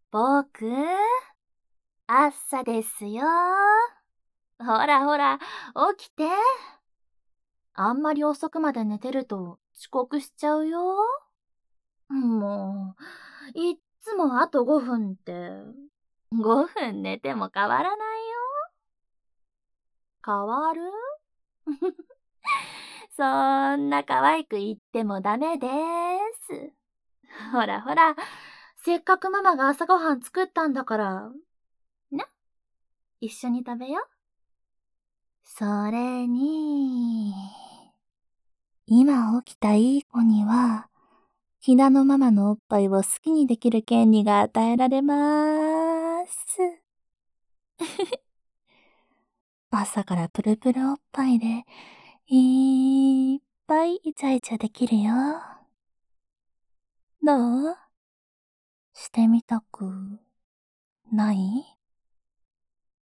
僕、朝ですよ。ほらほら、起きて。あんまり遅くまで寝てると遅刻しちゃうよ。もう、いっつもあと5分って、5分寝ても変わらないよ。変わるそんな可愛く言ってもダメです。ほらほら、せっかくママが朝ごはん作ったんだから、な、一緒に食べよ。それに、今起きたいい子には、ひなのママのおっぱいを好きにできる権利が与えられまーす。朝からプルプルおっぱいで、いっぱいイチャイチャできるよ。どう？してみたくない？